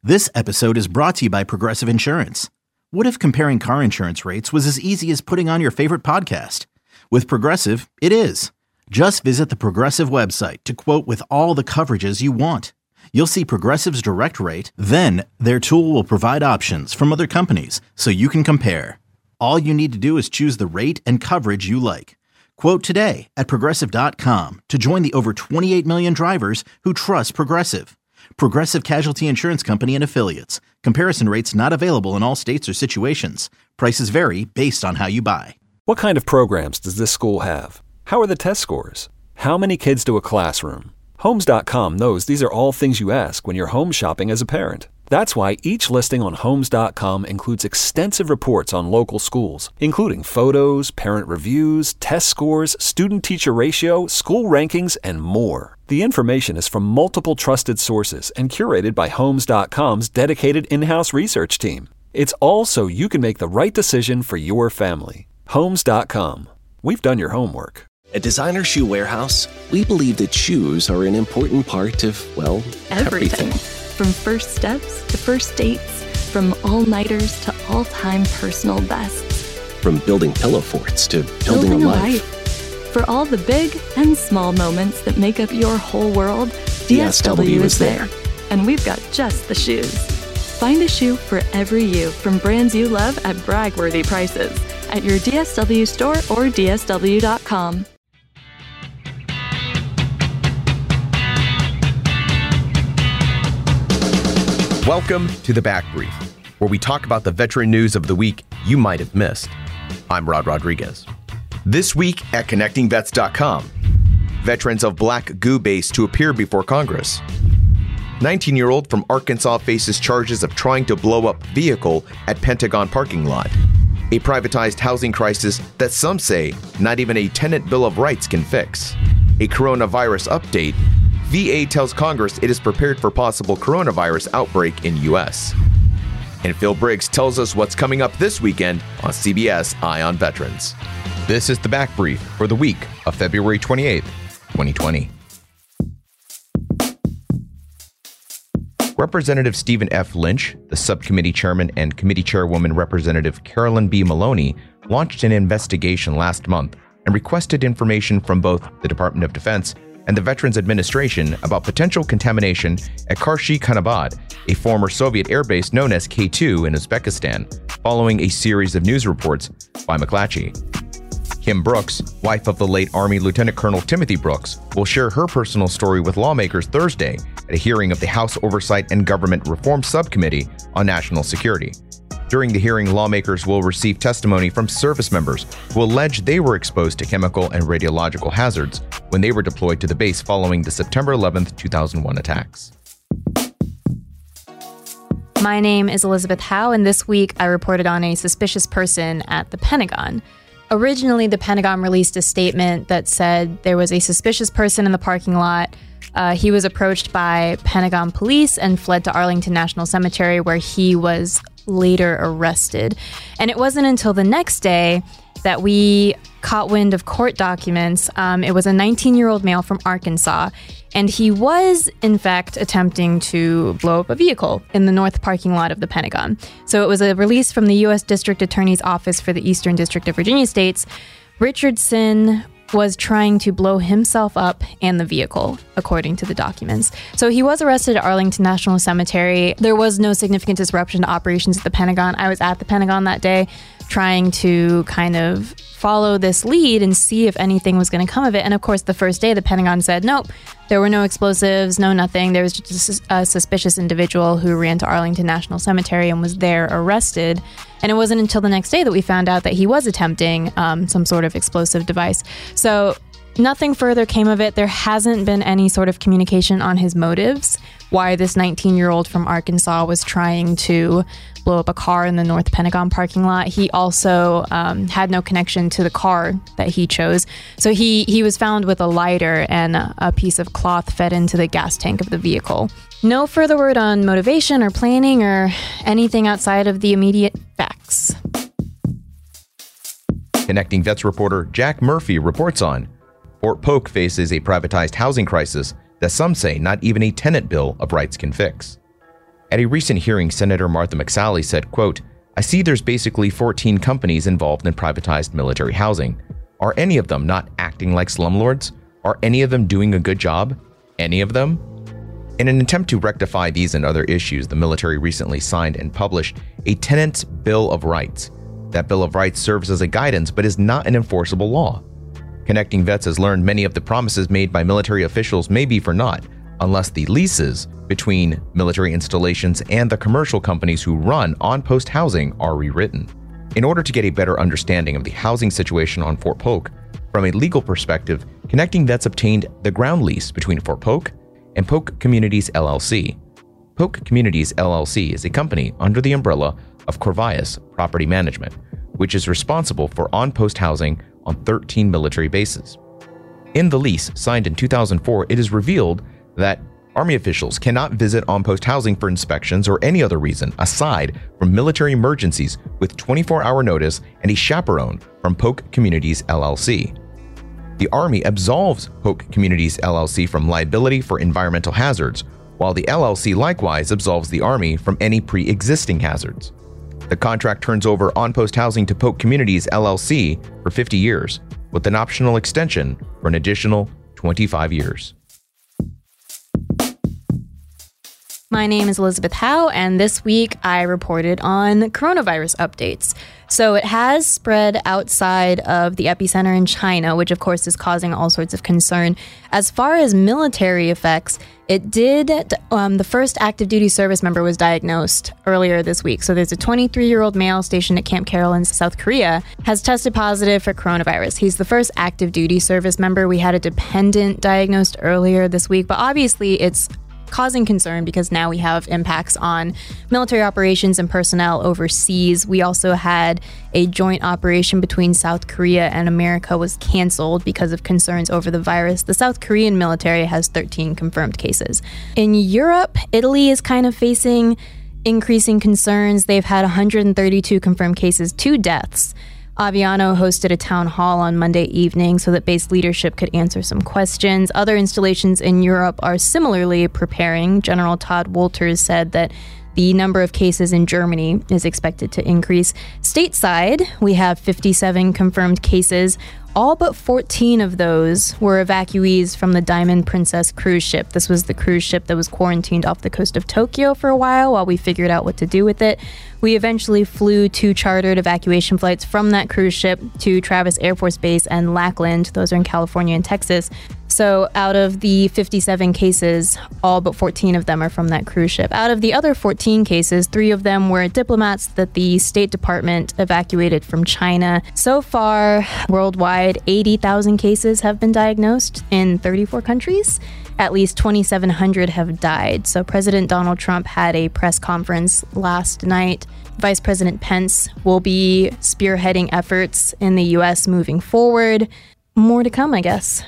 This episode is brought to you by Progressive Insurance. What if comparing car insurance rates was as easy as putting on your favorite podcast? With Progressive, it is. Just visit the Progressive website to quote with all the coverages you want. You'll see Progressive's direct rate, then their tool will provide options from other companies so you can compare. All you need to do is choose the rate and coverage you like. Quote today at Progressive.com to join the over 28 million drivers who trust Progressive. Progressive Casualty Insurance Company and Affiliates. Comparison rates not available in all states or situations. Prices vary based on how you buy. What kind of programs does this school have? How are the test scores? How many kids do a classroom? Homes.com knows these are all things you ask when you're home shopping as a parent. That's why each listing on Homes.com includes extensive reports on local schools, including photos, parent reviews, test scores, student-teacher ratio, school rankings, and more. The information is from multiple trusted sources and curated by Homes.com's dedicated in-house research team. It's all so you can make the right decision for your family. Homes.com. We've done your homework. At Designer Shoe Warehouse, we believe that shoes are an important part of, well, everything. From first steps to first dates, from all-nighters to all-time personal bests. From building pillow forts to building a life. For all the big and small moments that make up your whole world, DSW is there. And we've got just the shoes. Find a shoe for every you from brands you love at brag-worthy prices at your DSW store or DSW.com. Welcome to The Back Brief, where we talk about the veteran news of the week you might have missed. I'm Rod Rodriguez. This week at ConnectingVets.com, veterans of Black Goo Base to appear before Congress. 19-year-old from Arkansas faces charges of trying to blow up vehicle at Pentagon parking lot. A privatized housing crisis that some say not even a tenant bill of rights can fix. A coronavirus update. VA tells Congress it is prepared for possible coronavirus outbreak in U.S. And Phil Briggs tells us what's coming up this weekend on CBS Eye on Veterans. This is The Back Brief for the week of February 28th, 2020. Representative Stephen F. Lynch, the subcommittee chairman, and committee chairwoman Representative Carolyn B. Maloney launched an investigation last month and requested information from both the Department of Defense and the Veterans Administration about potential contamination at Karshi-Khanabad, a former Soviet airbase known as K2 in Uzbekistan, following a series of news reports by McClatchy. Kim Brooks, wife of the late Army Lieutenant Colonel Timothy Brooks, will share her personal story with lawmakers Thursday at a hearing of the House Oversight and Government Reform Subcommittee on National Security. During the hearing, lawmakers will receive testimony from service members who allege they were exposed to chemical and radiological hazards when they were deployed to the base following the September 11, 2001 attacks. My name is Elizabeth Howe, and this week I reported on a suspicious person at the Pentagon. Originally, the Pentagon released a statement that said there was a suspicious person in the parking lot. He was approached by Pentagon police and fled to Arlington National Cemetery, where he was later arrested. And it wasn't until the next day that we caught wind of court documents. It was a 19-year-old male from Arkansas, and he was, in fact, attempting to blow up a vehicle in the north parking lot of the Pentagon. So it was a release from the U.S. District Attorney's Office for the Eastern District of Virginia states. Richardson was trying to blow himself up and the vehicle, according to the documents. So he was arrested at Arlington National Cemetery. There was no significant disruption to operations at the Pentagon. I was at the Pentagon that day trying to kind of follow this lead and see if anything was going to come of it. And of course, the first day, the Pentagon said, nope, there were no explosives, no nothing. There was just a suspicious individual who ran to Arlington National Cemetery and was there arrested. And it wasn't until the next day that we found out that he was attempting some sort of explosive device. So nothing further came of it. There hasn't been any sort of communication on his motives, why this 19-year-old from Arkansas was trying to blow up a car in the North Pentagon parking lot. He also had no connection to the car that he chose. So he was found with a lighter and a piece of cloth fed into the gas tank of the vehicle. No further word on motivation or planning or anything outside of the immediate facts. Connecting Vets reporter Jack Murphy reports on Fort Polk faces a privatized housing crisis that some say not even a tenant bill of rights can fix. At a recent hearing, Senator Martha McSally said, quote, "I see there's basically 14 companies involved in privatized military housing. Are any of them not acting like slumlords? Are any of them doing a good job? Any of them?" In an attempt to rectify these and other issues, the military recently signed and published a Tenants' Bill of Rights. That Bill of Rights serves as a guidance but is not an enforceable law. Connecting Vets has learned many of the promises made by military officials may be for naught unless the leases between military installations and the commercial companies who run on-post housing are rewritten. In order to get a better understanding of the housing situation on Fort Polk, from a legal perspective, Connecting Vets obtained the ground lease between Fort Polk and Polk Communities LLC. Polk Communities LLC is a company under the umbrella of Corvias Property Management, which is responsible for on-post housing on 13 military bases. In the lease, signed in 2004, it is revealed that Army officials cannot visit on-post housing for inspections or any other reason aside from military emergencies with 24-hour notice and a chaperone from Polk Communities LLC. The Army absolves Polk Communities LLC from liability for environmental hazards, while the LLC likewise absolves the Army from any pre-existing hazards. The contract turns over on-post housing to Polk Communities LLC for 50 years, with an optional extension for an additional 25 years. My name is Elizabeth Howe, and this week I reported on coronavirus updates. So it has spread outside of the epicenter in China, which of course is causing all sorts of concern. As far as military effects, it did, the first active duty service member was diagnosed earlier this week. So there's a 23-year-old male stationed at Camp Carroll in South Korea has tested positive for coronavirus. He's the first active duty service member. We had a dependent diagnosed earlier this week, but obviously it's causing concern because now we have impacts on military operations and personnel overseas. We also had a joint operation between South Korea and America was canceled because of concerns over the virus. The South Korean military has 13 confirmed cases. In Europe, Italy is kind of facing increasing concerns. They've had 132 confirmed cases, 2 deaths. Aviano hosted a town hall on Monday evening so that base leadership could answer some questions. Other installations in Europe are similarly preparing. General Todd Wolters said that the number of cases in Germany is expected to increase. Stateside, we have 57 confirmed cases. All but 14 of those were evacuees from the Diamond Princess cruise ship. This was the cruise ship that was quarantined off the coast of Tokyo for a while we figured out what to do with it. We eventually flew 2 chartered evacuation flights from that cruise ship to Travis Air Force Base and Lackland. Those are in California and Texas. So out of the 57 cases, all but 14 of them are from that cruise ship. Out of the other 14 cases, 3 of them were diplomats that the State Department evacuated from China. So far, worldwide, 80,000 cases have been diagnosed in 34 countries. At least 2,700 have died. So President Donald Trump had a press conference last night. Vice President Pence will be spearheading efforts in the U.S. moving forward. More to come, I guess.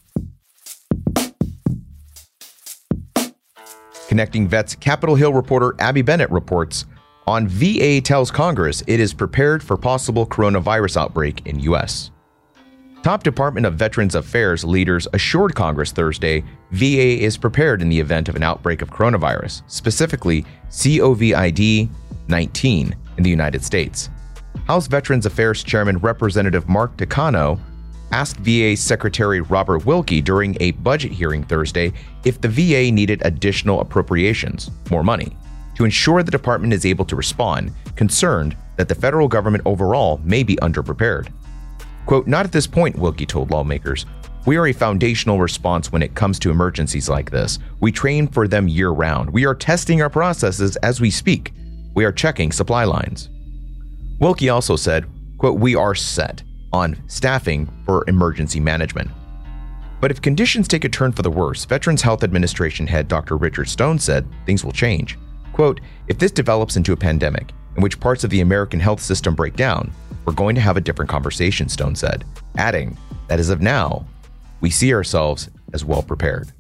Connecting Vets Capitol Hill reporter Abby Bennett reports on VA tells Congress it is prepared for possible coronavirus outbreak in U.S. Top Department of Veterans Affairs leaders assured Congress Thursday VA is prepared in the event of an outbreak of coronavirus, specifically COVID-19 in the United States. House Veterans Affairs Chairman Representative Mark Takano asked VA Secretary Robert Wilkie during a budget hearing Thursday if the VA needed additional appropriations, more money, to ensure the department is able to respond, concerned that the federal government overall may be underprepared. Quote, "Not at this point," Wilkie told lawmakers. "We are a foundational response when it comes to emergencies like this. We train for them year-round. We are testing our processes as we speak. We are checking supply lines." Wilkie also said, quote, "We are set on staffing for emergency management." But if conditions take a turn for the worse, Veterans Health Administration head Dr. Richard Stone said things will change. Quote, "If this develops into a pandemic in which parts of the American health system break down, we're going to have a different conversation," Stone said, adding that as of now, we see ourselves as well prepared.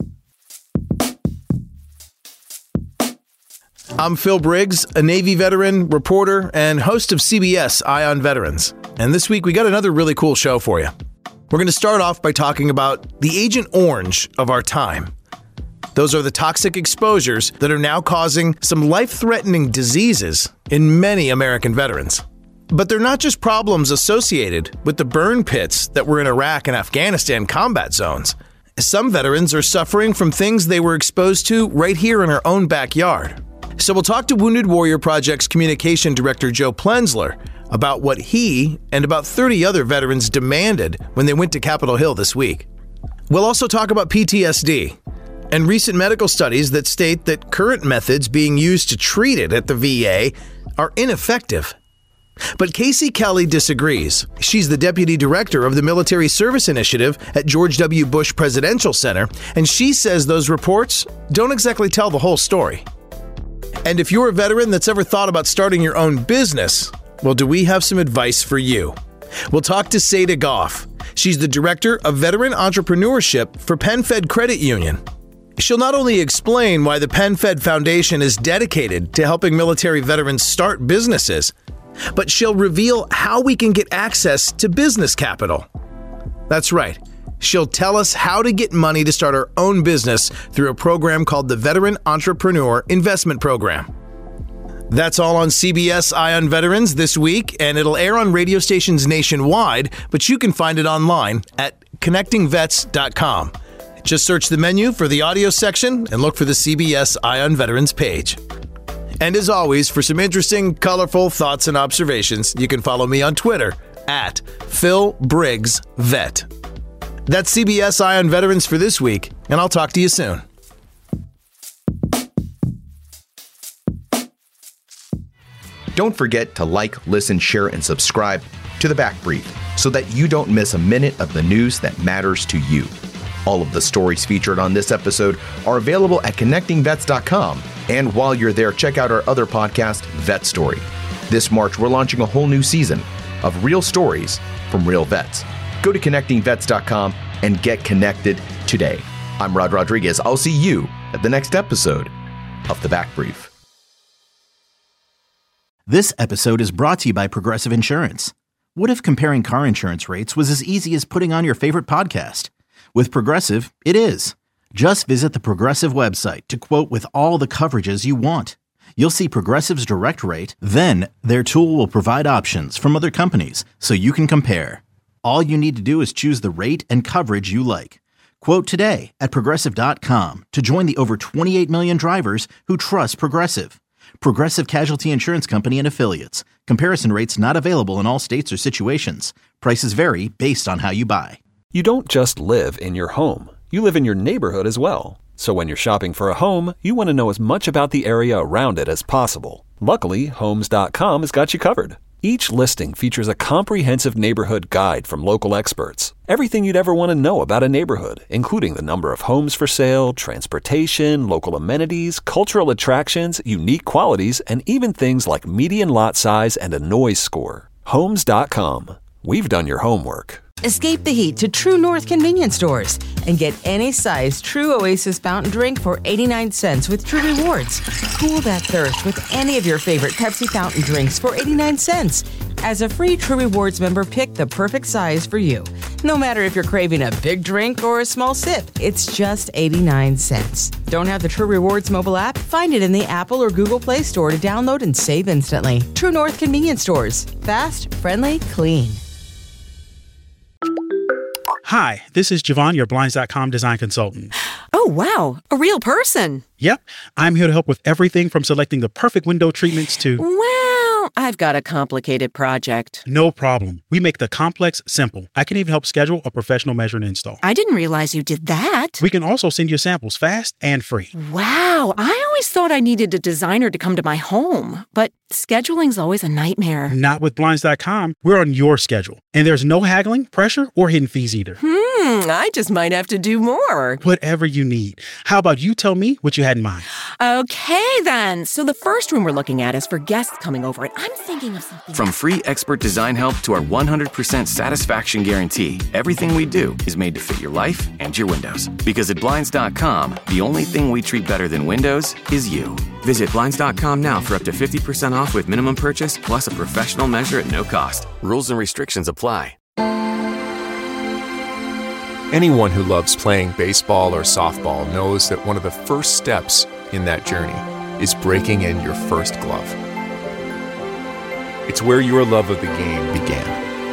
I'm Phil Briggs, a Navy veteran, reporter, and host of CBS Eye on Veterans. And this week we got another really cool show for you. We're going to start off by talking about the Agent Orange of our time. Those are the toxic exposures that are now causing some life-threatening diseases in many American veterans. But they're not just problems associated with the burn pits that were in Iraq and Afghanistan combat zones. Some veterans are suffering from things they were exposed to right here in our own backyard. So we'll talk to Wounded Warrior Project's communication director Joe Plensler about what he and about 30 other veterans demanded when they went to Capitol Hill this week. We'll also talk about PTSD and recent medical studies that state that current methods being used to treat it at the VA are ineffective. But Casey Kelly disagrees. She's the deputy director of the Military Service Initiative at George W. Bush Presidential Center, and she says those reports don't exactly tell the whole story. And if you're a veteran that's ever thought about starting your own business, well, do we have some advice for you? We'll talk to Seda Goff. She's the director of veteran entrepreneurship for PenFed Credit Union. She'll not only explain why the PenFed Foundation is dedicated to helping military veterans start businesses, but she'll reveal how we can get access to business capital. That's right. She'll tell us how to get money to start our own business through a program called the Veteran Entrepreneur Investment Program. That's all on CBS Eye on Veterans this week, and it'll air on radio stations nationwide, but you can find it online at connectingvets.com. Just search the menu for the audio section and look for the CBS Eye on Veterans page. And as always, for some interesting, colorful thoughts and observations, you can follow me on Twitter at PhilBriggsVet. That's CBS Eye on Veterans for this week, and I'll talk to you soon. Don't forget to like, listen, share, and subscribe to The Back Brief so that you don't miss a minute of the news that matters to you. All of the stories featured on this episode are available at connectingvets.com. And while you're there, check out our other podcast, Vet Story. This March, we're launching a whole new season of real stories from real vets. Go to connectingvets.com and get connected today. I'm Rod Rodriguez. I'll see you at the next episode of The Back Brief. This episode is brought to you by Progressive Insurance. What if comparing car insurance rates was as easy as putting on your favorite podcast? With Progressive, it is. Just visit the Progressive website to quote with all the coverages you want. You'll see Progressive's direct rate, then their tool will provide options from other companies so you can compare. All you need to do is choose the rate and coverage you like. Quote today at Progressive.com to join the over 28 million drivers who trust Progressive. Progressive Casualty Insurance Company and Affiliates. Comparison rates not available in all states or situations. Prices vary based on how you buy. You don't just live in your home. You live in your neighborhood as well. So when you're shopping for a home, you want to know as much about the area around it as possible. Luckily, Homes.com has got you covered. Each listing features a comprehensive neighborhood guide from local experts. Everything you'd ever want to know about a neighborhood, including the number of homes for sale, transportation, local amenities, cultural attractions, unique qualities, and even things like median lot size and a noise score. Homes.com. We've done your homework. Escape the heat to True North convenience stores and get any size True Oasis fountain drink for 89 cents with True Rewards. Cool that thirst with any of your favorite Pepsi fountain drinks for 89 cents. As a free True Rewards member, pick the perfect size for you. No matter if you're craving a big drink or a small sip, it's just 89 cents. Don't have the True Rewards mobile app? Find it in the Apple or Google Play Store to download and save instantly. True North convenience stores. Fast, friendly, clean. Hi, this is Javon, your Blinds.com design consultant. Oh, wow. A real person. Yep. I'm here to help with everything from selecting the perfect window treatments to... Well, I've got a complicated project. No problem. We make the complex simple. I can even help schedule a professional measure and install. I didn't realize you did that. We can also send you samples fast and free. Wow. I always thought I needed a designer to come to my home, but scheduling's always a nightmare. Not with Blinds.com. We're on your schedule. And there's no haggling, pressure, or hidden fees either. I just might have to do more. Whatever you need. How about you tell me what you had in mind? Okay, then. So the first room we're looking at is for guests coming over, and I'm thinking of something. From free expert design help to our 100% satisfaction guarantee, everything we do is made to fit your life and your windows. Because at Blinds.com, the only thing we treat better than windows is you. Visit Blinds.com now for up to 50% off with minimum purchase plus a professional measure at no cost. Rules and restrictions apply. Anyone who loves playing baseball or softball knows that one of the first steps in that journey is breaking in your first glove. It's where your love of the game began.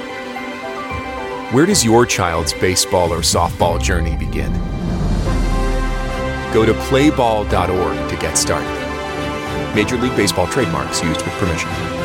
Where does your child's baseball or softball journey begin? Go to playball.org to get started. Major League Baseball trademarks used with permission.